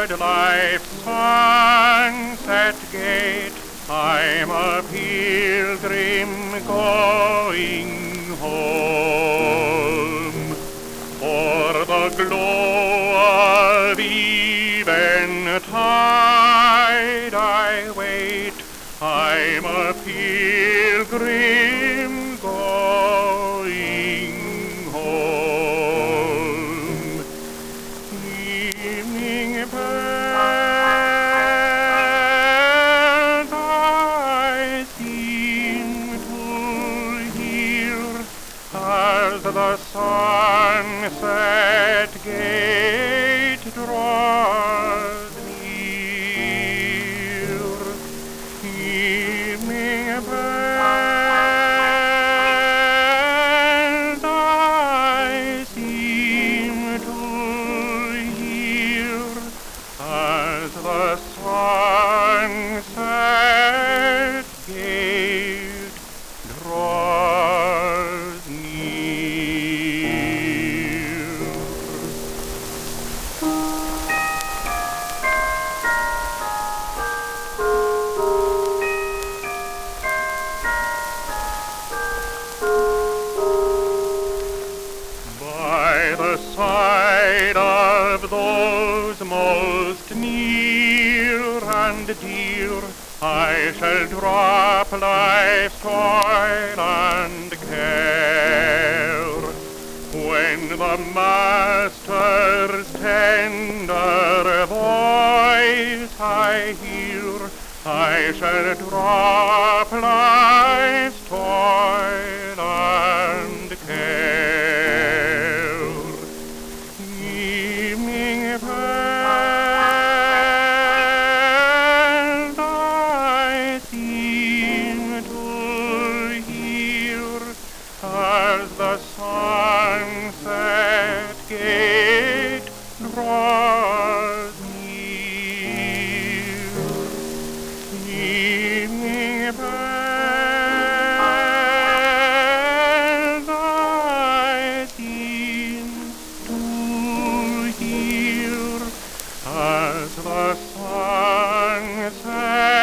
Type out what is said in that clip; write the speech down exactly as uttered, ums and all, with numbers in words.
toward life's sunset gate. I'm a pilgrim going home. For the glow of eventide I wait. I'm a pilgrim going home. Evening bells I seem to hear as the sunset gate draws near. Evening bells I seem to hear as the sunset gate draws near. By the side of those most near and dear, I shall drop life's toil and care. When the Master's tender voice I hear, I shall drop life's toil and care. Evening bells I seem to hear as the sunset gate draws near. Evening bells I seem to hear as the sunset